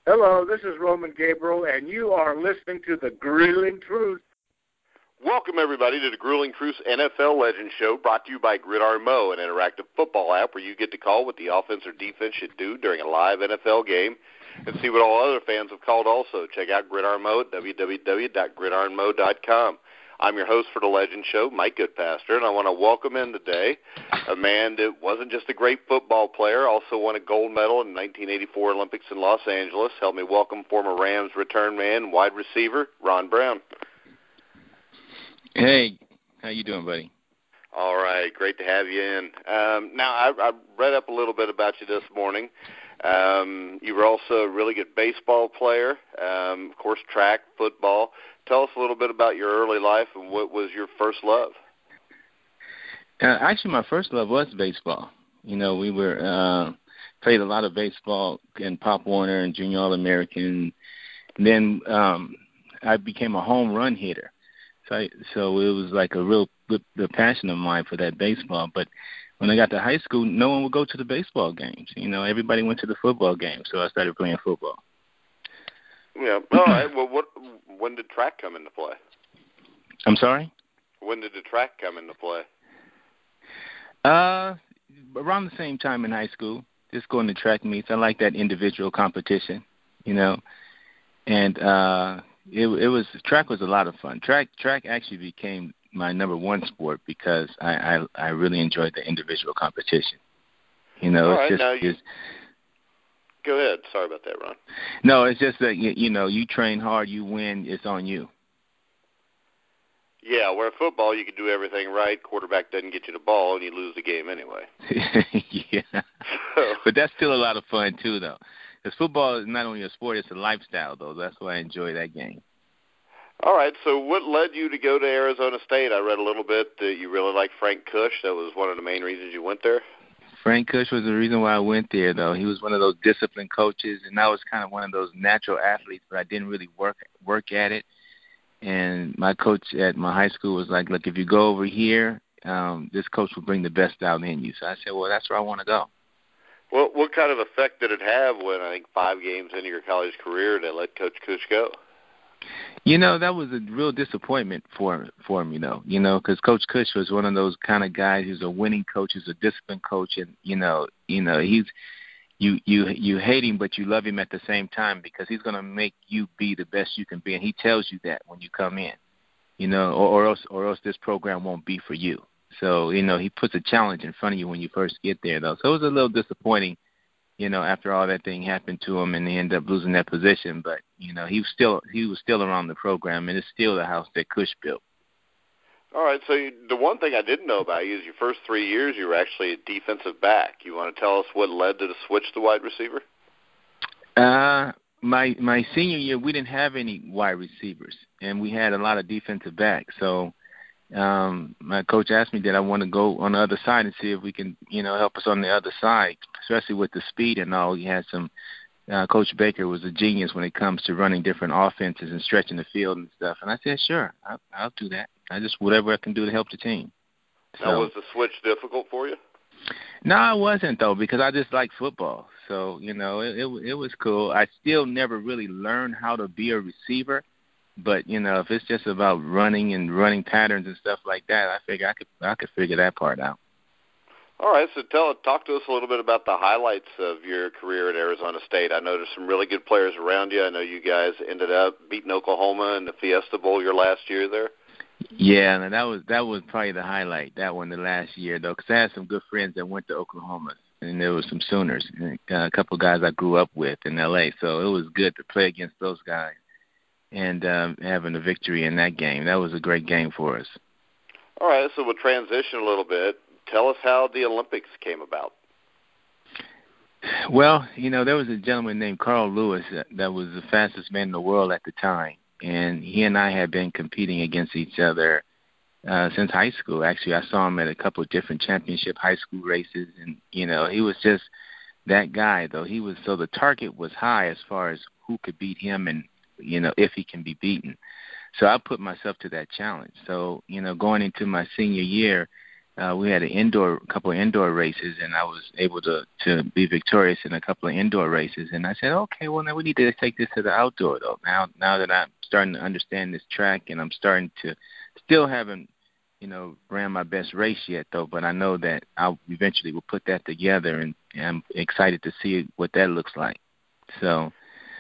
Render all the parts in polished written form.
Hello, this is Roman Gabriel, and you are listening to The Grueling Truth. Welcome, everybody, to the Grueling Truth NFL Legend Show, brought to you by Gridiron Mo, an interactive football app where you get to call what the offense or defense should do during a live NFL game and see what all other fans have called also. Check out Gridiron Mo at www.gridironmo.com. I'm your host for the Legend Show, Mike Goodpaster, and I want to welcome in today a man that wasn't just a great football player, also won a gold medal in the 1984 Olympics in Los Angeles. Help me welcome former Rams return man, wide receiver, Ron Brown. Hey, how you doing, buddy? All right, great to have you in. Now, I read up a little bit about you this morning. You were also a really good baseball player, of course, track, football. Tell us a little bit about your early life and what was your first love? Actually, my first love was baseball. You know, we were played a lot of baseball in Pop Warner and Junior All-American. Then I became a home run hitter. So it was like a real good passion of mine for that baseball. But when I got to high school, no one would go to the baseball games. You know, everybody went to the football games, so I started playing football. Yeah. All right. Well, when did track come into play? I'm sorry? When did the track come into play? Around the same time in high school, just going to track meets. I like that individual competition, you know. And track was a lot of fun. Track actually became my number one sport because I really enjoyed the individual competition. You know, all it's right, just go ahead. Sorry about that, Ron. No, it's just that you know, you train hard, you win, it's on you. Yeah, where football you can do everything right, quarterback doesn't get you the ball, and you lose the game anyway. Yeah, but that's still a lot of fun too, though. Because football is not only a sport, it's a lifestyle, though. That's why I enjoy that game. All right, so what led you to go to Arizona State? I read a little bit that you really liked Frank Kush. That was one of the main reasons you went there? Frank Kush was the reason why I went there, though. He was one of those disciplined coaches, and I was kind of one of those natural athletes, but I didn't really work at it. And my coach at my high school was like, look, if you go over here, this coach will bring the best out in you. So I said, well, that's where I want to go. Well, what kind of effect did it have when, I think, 5 games into your college career to let Coach Kush go? You know, that was a real disappointment for me, though. You know, because Coach Kush was one of those kind of guys. He's a winning coach. He's a disciplined coach, and you know, he's you hate him, but you love him at the same time because he's going to make you be the best you can be, and he tells you that when you come in. You know, or else this program won't be for you. So, you know, he puts a challenge in front of you when you first get there, though. So it was a little disappointing, you know, after all that thing happened to him and he ended up losing that position. But, you know, he was still around the program, and it's still the house that Kush built. All right, so the one thing I didn't know about you is your first 3 years you were actually a defensive back. You want to tell us what led to the switch to wide receiver? My senior year, we didn't have any wide receivers, and we had a lot of defensive backs. So my coach asked me that I want to go on the other side and see if we can, you know, help us on the other side, especially with the speed and all. He had some Coach Baker was a genius when it comes to running different offenses and stretching the field and stuff. And I said, sure, I'll do that. I just whatever I can do to help the team. Now, was the switch difficult for you? No, it wasn't, though, because I just like football. So, you know, it was cool. I still never really learned how to be a receiver. But, you know, if it's just about running patterns and stuff like that, I figure I could figure that part out. All right, so talk to us a little bit about the highlights of your career at Arizona State. I know there's some really good players around you. I know you guys ended up beating Oklahoma in the Fiesta Bowl your last year there. Yeah, and that was probably the highlight, that one, the last year, though, because I had some good friends that went to Oklahoma, and there were some Sooners, and a couple of guys I grew up with in L.A., so it was good to play against those guys and having a victory in that game. That was a great game for us. All right, so we'll transition a little bit. Tell us how the Olympics came about. Well, you know, there was a gentleman named Carl Lewis that was the fastest man in the world at the time, and he and I had been competing against each other since high school. Actually, I saw him at a couple of different championship high school races, and, you know, he was just that guy, though. So the target was high as far as who could beat him and, you know, if he can be beaten. So I put myself to that challenge. So, you know, going into my senior year, we had a couple of indoor races, and I was able to be victorious in a couple of indoor races. And I said, okay, well, now we need to take this to the outdoor, though. Now that I'm starting to understand this track, and I'm starting to still haven't, ran my best race yet, though. But I know that I eventually will put that together, and I'm excited to see what that looks like. So,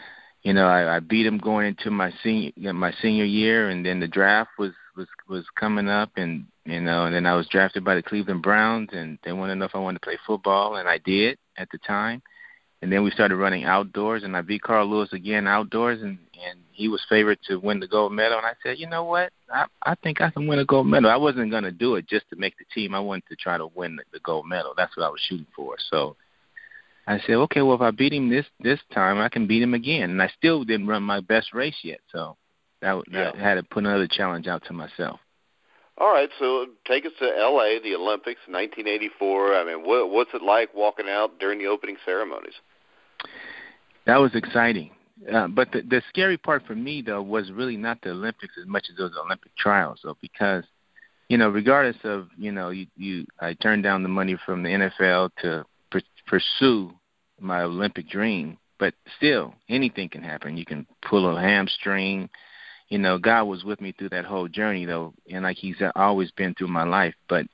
I beat him going into my senior year, and then the draft was coming up, and and then I was drafted by the Cleveland Browns, and they wanted to know if I wanted to play football, and I did at the time. And then we started running outdoors, and I beat Carl Lewis again outdoors, and he was favored to win the gold medal. And I said, you know what? I think I can win a gold medal. I wasn't going to do it just to make the team. I wanted to try to win the gold medal. That's what I was shooting for. So I said, okay, well, if I beat him this time, I can beat him again. And I still didn't run my best race yet, so I had to put another challenge out to myself. All right, so take us to L.A., the Olympics, 1984. I mean, what's it like walking out during the opening ceremonies? That was exciting. But the scary part for me, though, was really not the Olympics as much as those Olympic trials, though, because, regardless of, I turned down the money from the NFL to pursue my Olympic dream, but still, anything can happen. You can pull a hamstring. God was with me through that whole journey, though, and like he's always been through my life. But,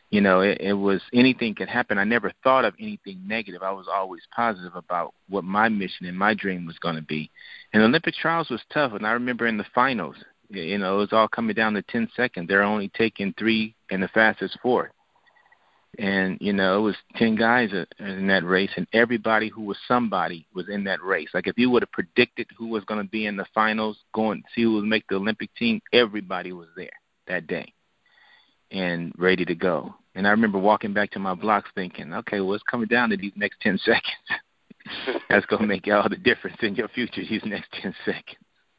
it was anything could happen. I never thought of anything negative. I was always positive about what my mission and my dream was going to be. And Olympic trials was tough, and I remember in the finals, it was all coming down to 10 seconds. They're only taking 3 and the fastest 4. And, it was 10 guys in that race, and everybody who was somebody was in that race. Like if you would have predicted who was going to be in the finals, going to see who would make the Olympic team, everybody was there that day and ready to go. And I remember walking back to my blocks thinking, okay, well, it's coming down to these next 10 seconds. That's going to make all the difference in your future, these next 10 seconds.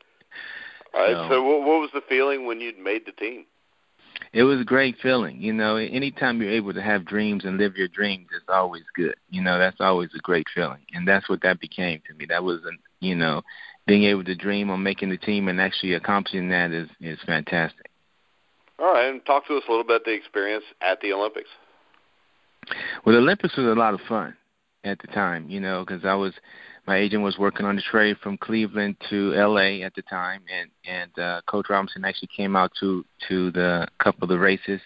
All right, so what was the feeling when you'd made the team? It was a great feeling. Anytime you're able to have dreams and live your dreams, it's always good. That's always a great feeling. And that's what that became to me. That was, being able to dream on making the team and actually accomplishing that is fantastic. All right, and talk to us a little bit about the experience at the Olympics. Well, the Olympics was a lot of fun at the time, because my agent was working on the trade from Cleveland to L.A. at the time, and Coach Robinson actually came out to the couple of the races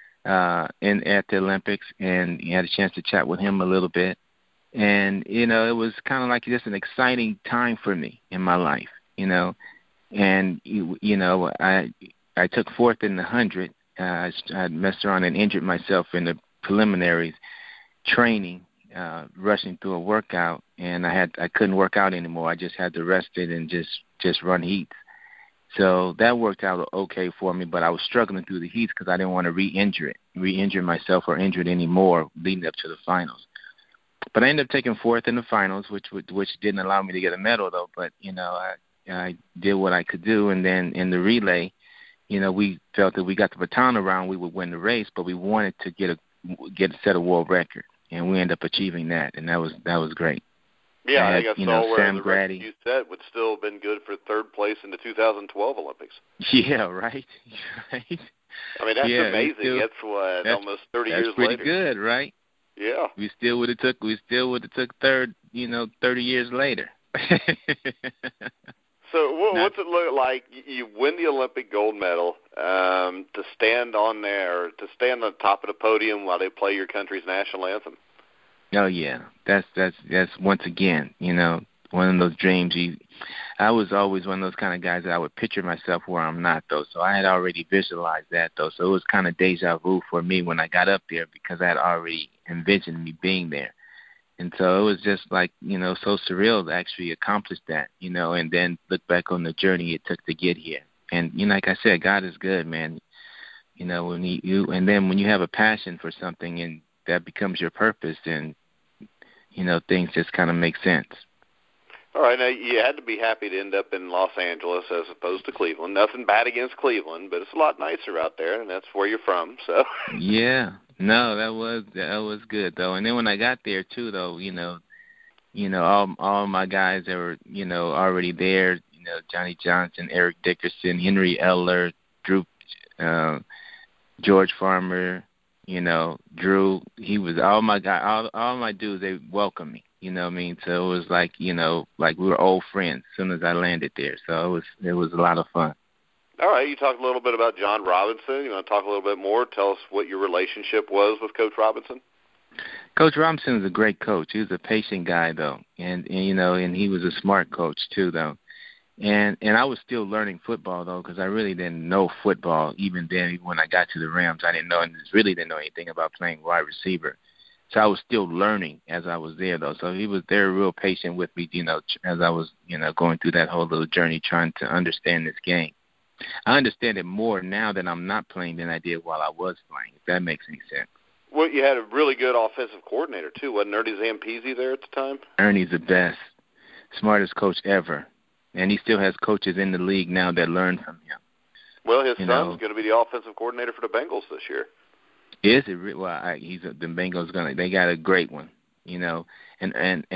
at the Olympics, and he had a chance to chat with him a little bit. And, it was kind of like just an exciting time for me in my life, And, I took 4th in the 100. I had messed around and injured myself in the preliminaries training, rushing through a workout, and I couldn't work out anymore. I just had to rest it and just run heats. So that worked out okay for me, but I was struggling through the heats because I didn't want to re-injure myself or injure it anymore leading up to the finals. But I ended up taking 4th in the finals, which didn't allow me to get a medal, though. But, I did what I could do, and then in the relay, we felt that we got the baton around, we would win the race, but we wanted to get a set a world record, and we ended up achieving that, and that was great. Yeah, I think I saw where Sam the Grady, record you set would still have been good for 3rd place in the 2012 Olympics. Yeah, right. Right. I mean, that's amazing. That's almost 30 years later. That's pretty good, right? Yeah. We still would have took 3rd, 30 years later. So what's it look like? You win the Olympic gold medal to stand on the top of the podium while they play your country's national anthem. Oh yeah, that's once again, one of those dreams. I was always one of those kind of guys that I would picture myself where I'm not, though. So I had already visualized that, though. So it was kind of deja vu for me when I got up there because I had already envisioned me being there. And so it was just like, so surreal to actually accomplish that, and then look back on the journey it took to get here. And, like I said, God is good, man. And then when you have a passion for something and that becomes your purpose, then, things just kind of make sense. All right. Now, you had to be happy to end up in Los Angeles as opposed to Cleveland. Nothing bad against Cleveland, but it's a lot nicer out there, and that's where you're from. So. Yeah. No, that was good, though. And then when I got there, too, though, all my guys that were, already there, Johnny Johnson, Eric Dickerson, Henry Eller, Drew, George Farmer, You know, Drew, he was all my guy. All my dudes, they welcomed me. You know what I mean? So it was like, you know, like we were old friends as soon as I landed there. So it was a lot of fun. All right, you talked a little bit about John Robinson. You want to talk a little bit more? Tell us what your relationship was with Coach Robinson. Coach Robinson is a great coach. He was a patient guy, though, and you know, and he was a smart coach too, though. And I was still learning football though, because I really didn't know football even then. When I got to the Rams, I didn't know anything about playing wide receiver. So I was still learning as I was there though. So he was there, real patient with me, you know, as I was, you know, going through that whole little journey trying to understand this game. I understand it more now that I'm not playing than I did while I was playing, if that makes any sense. Well, you had a really good offensive coordinator, too. Wasn't Ernie Zampese there at the time? Ernie's the best, smartest coach ever. And he still has coaches in the league now that learn from him. Well, his son's going to be the offensive coordinator for the Bengals this year. Is it? Well, the Bengals they got a great one, you know. And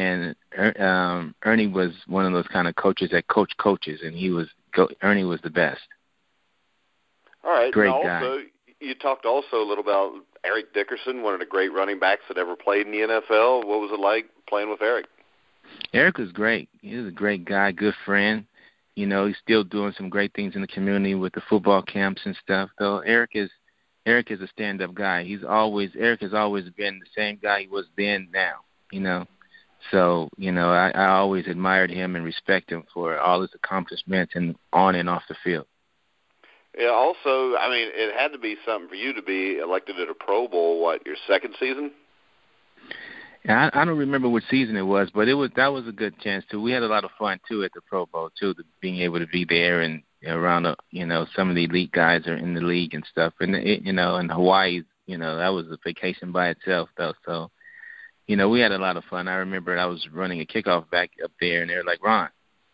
Ernie was one of those kind of coaches that coach coaches, and Ernie was the best. All right. Great guy. You talked also a little about Eric Dickerson, one of the great running backs that ever played in the NFL. What was it like playing with Eric? Eric was great. He was a great guy, good friend. You know, he's still doing some great things in the community with the football camps and stuff. Though Eric is a stand-up guy. Eric has always been the same guy he was then now. You know, so you know I always admired him and respect him for all his accomplishments and on and off the field. Yeah, also, I mean, it had to be something for you to be elected at a Pro Bowl, your second season? Yeah, I don't remember what season it was, but that was a good chance, too. We had a lot of fun, too, at the Pro Bowl, too, being able to be there and around, some of the elite guys are in the league and stuff. And, in Hawaii, that was a vacation by itself, though. So, we had a lot of fun. I remember I was running a kickoff back up there, and they were like, Ron,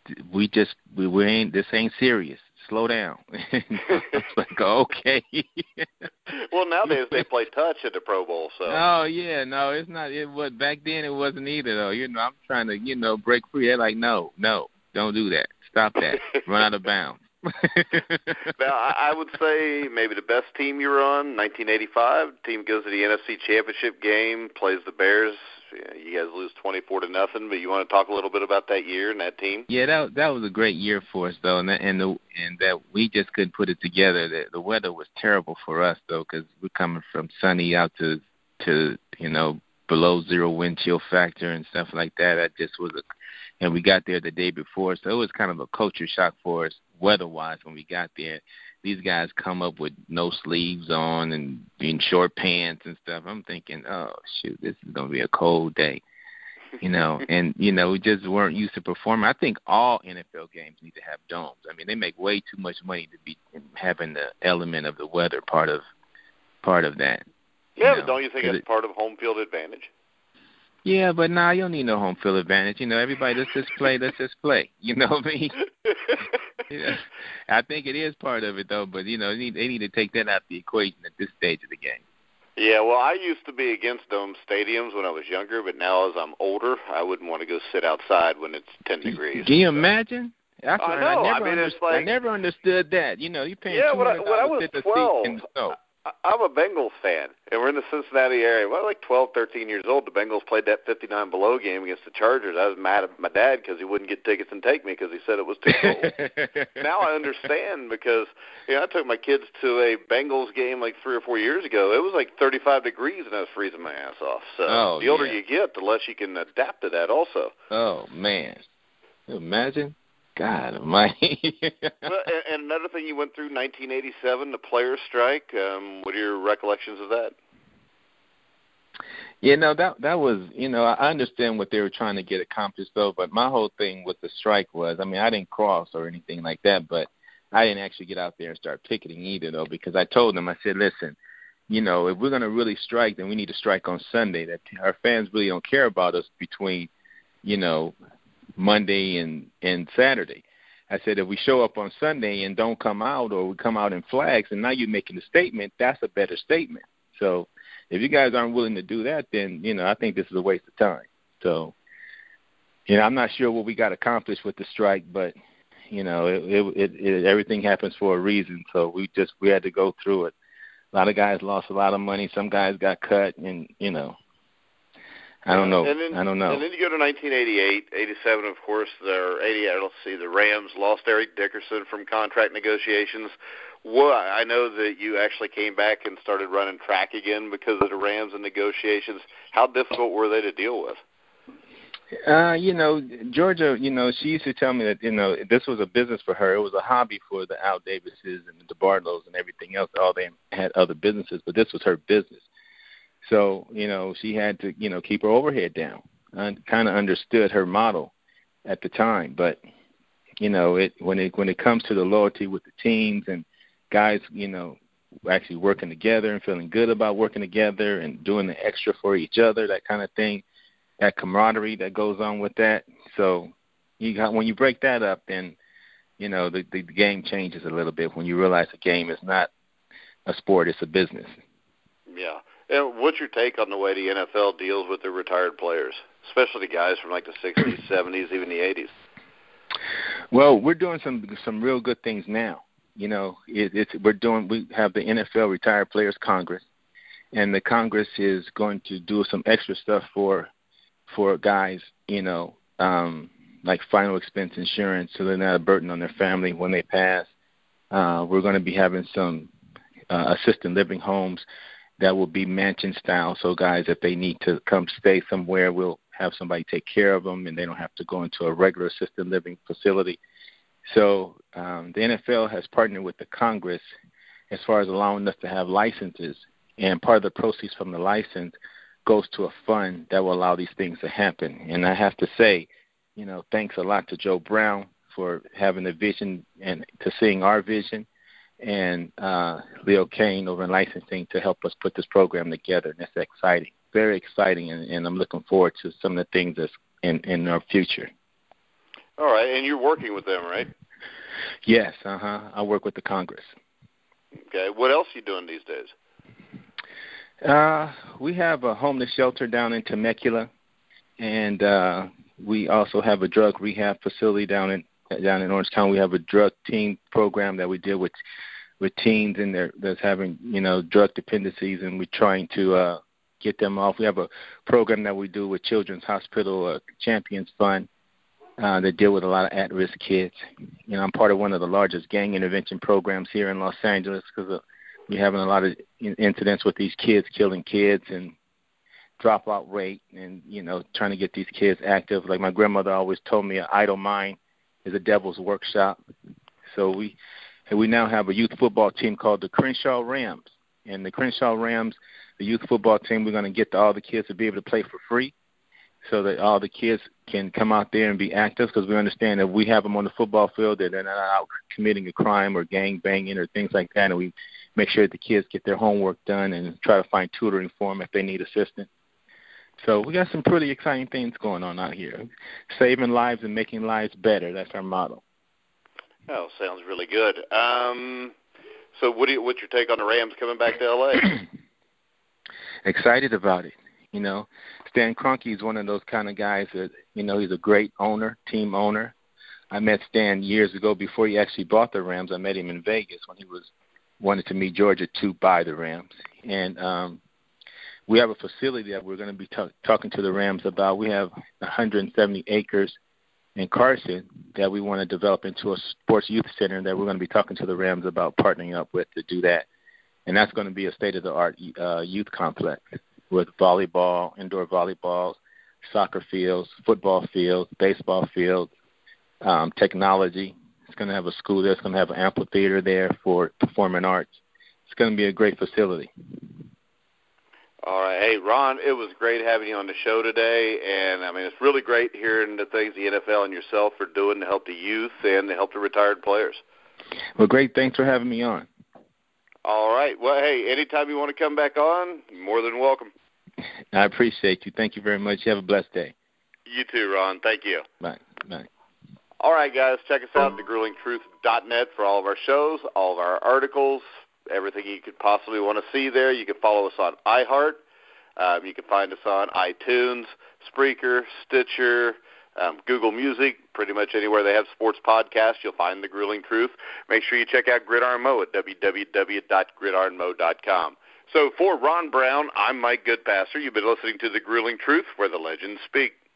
this ain't serious. Slow down. I was like, okay. Well, nowadays they play touch at the Pro Bowl, so. Oh yeah, no, it's not. Back then it wasn't either though. I'm trying to, break free. They're like, no, don't do that. Stop that. Run out of bounds. Now, I would say maybe the best team you were on, 1985. Team goes to the NFC Championship game, plays the Bears. You guys lose 24-0, but you want to talk a little bit about that year and that team? Yeah, that was a great year for us, though, and that we just couldn't put it together. The weather was terrible for us, though, because we're coming from sunny out to below zero wind chill factor and stuff like that. That just was and we got there the day before, so it was kind of a culture shock for us weather-wise when we got there. These guys come up with no sleeves on and in short pants and stuff. I'm thinking, oh, shoot, this is going to be a cold day, And, we just weren't used to performing. I think all NFL games need to have domes. I mean, they make way too much money to be having the element of the weather part of that. Yeah, but don't you think it's part of home field advantage? Yeah, but nah, you don't need no home field advantage. Everybody, let's just play. You know what I mean? I think it is part of it, though, but, they need to take that out of the equation at this stage of the game. Yeah, well, I used to be against dome stadiums when I was younger, but now as I'm older, I wouldn't want to go sit outside when it's 10 degrees. Can you imagine? That's I know. I never understood that. You're paying $200 when I was to sit 12, in the snow. I'm a Bengals fan, and we're in the Cincinnati area. Well, like 12, 13 years old, the Bengals played that 59 below game against the Chargers. I was mad at my dad because he wouldn't get tickets and take me because he said it was too cold. Now I understand because I took my kids to a Bengals game like 3 or 4 years ago. It was like 35 degrees, and I was freezing my ass off. So the older you get, the less you can adapt to that also. Oh, man. Can you imagine? God almighty. Well, and another thing you went through, 1987, the players' strike. What are your recollections of that? That was, I understand what they were trying to get accomplished, though, but my whole thing with the strike was, I didn't cross or anything like that, but I didn't actually get out there and start picketing either, though, because I told them, I said, listen, if we're going to really strike, then we need to strike on Sunday. That our fans really don't care about us between, Monday and Saturday. I said, if we show up on Sunday and don't come out, or we come out in flags, and now you're making a statement, that's a better statement. So if you guys aren't willing to do that, then, I think this is a waste of time. So, I'm not sure what we got accomplished with the strike, but, everything happens for a reason. So we had to go through it. A lot of guys lost a lot of money. Some guys got cut, and I don't know. I don't know. And then you go to 1988, 87, of course, the Rams lost Eric Dickerson from contract negotiations. Well, I know that you actually came back and started running track again because of the Rams and negotiations. How difficult were they to deal with? Georgia, she used to tell me that, this was a business for her. It was a hobby for the Al Davises and the DeBartolo's and everything else. All they had other businesses, but this was her business. So, she had to, keep her overhead down. I kind of understood her model at the time. But, when it comes to the loyalty with the teams and guys, actually working together and feeling good about working together and doing the extra for each other, that kind of thing, that camaraderie that goes on with that. So when you break that up, then, the game changes a little bit when you realize the game is not a sport, it's a business. Yeah. And what's your take on the way the NFL deals with their retired players, especially the guys from like the 60s, 70s, even the 80s? Well, we're doing some real good things now. We have the NFL Retired Players Congress, and the Congress is going to do some extra stuff for guys, like final expense insurance, so they're not a burden on their family when they pass. We're going to be having some assisted living homes that will be mansion style. So guys, if they need to come stay somewhere, we'll have somebody take care of them, and they don't have to go into a regular assisted living facility. So the NFL has partnered with the Congress as far as allowing us to have licenses, and part of the proceeds from the license goes to a fund that will allow these things to happen. And I have to say, thanks a lot to Joe Brown for having the vision and to seeing our vision, and Leo Kane over in licensing to help us put this program together. And that's exciting, very exciting, and I'm looking forward to some of the things that's in our future. All right, and you're working with them, right? Yes, I work with the Congress. Okay, what else are you doing these days? We have a homeless shelter down in Temecula, and we also have a drug rehab facility down in Orange County. We have a drug teen program that we deal with teens in there that's having drug dependencies, and we're trying to get them off. We have a program that we do with Children's Hospital Champions Fund that deal with a lot of at-risk kids. I'm part of one of the largest gang intervention programs here in Los Angeles because we're having a lot of incidents with these kids killing kids and dropout rate, and trying to get these kids active. Like my grandmother always told me, an idle mind is a devil's workshop. So we now have a youth football team called the Crenshaw Rams. And the Crenshaw Rams, the youth football team, we're going to get all the kids to be able to play for free so that all the kids can come out there and be active, because we understand that we have them on the football field, that they're not out committing a crime or gang banging or things like that. And we make sure that the kids get their homework done and try to find tutoring for them if they need assistance. So we got some pretty exciting things going on out here. Saving lives and making lives better. That's our motto. Oh, sounds really good. So what's your take on the Rams coming back to L.A.? Excited about it. Stan Kroenke is one of those kind of guys that, he's a great owner, team owner. I met Stan years ago before he actually bought the Rams. I met him in Vegas when he wanted to meet Georgia to buy the Rams. And we have a facility that we're going to be talking to the Rams about. We have 170 acres in Carson that we want to develop into a sports youth center that we're going to be talking to the Rams about partnering up with to do that. And that's going to be a state-of-the-art youth complex with volleyball, indoor volleyballs, soccer fields, football fields, baseball fields, technology. It's going to have a school there. It's going to have an amphitheater there for performing arts. It's going to be a great facility. All right. Hey, Ron, it was great having you on the show today. And, it's really great hearing the things the NFL and yourself are doing to help the youth and to help the retired players. Well, great. Thanks for having me on. All right. Well, hey, anytime you want to come back on, you're more than welcome. I appreciate you. Thank you very much. You have a blessed day. You too, Ron. Thank you. Bye. Bye. All right, guys, check us out at thegruelingtruth.net for all of our shows, all of our articles, everything you could possibly want to see there. You can follow us on iHeart. You can find us on iTunes, Spreaker, Stitcher, Google Music, pretty much anywhere they have sports podcasts, you'll find The Grueling Truth. Make sure you check out Gridiron Mo at www.gridironmo.com. So for Ron Brown, I'm Mike Goodpasser. You've been listening to The Grueling Truth, where the legends speak.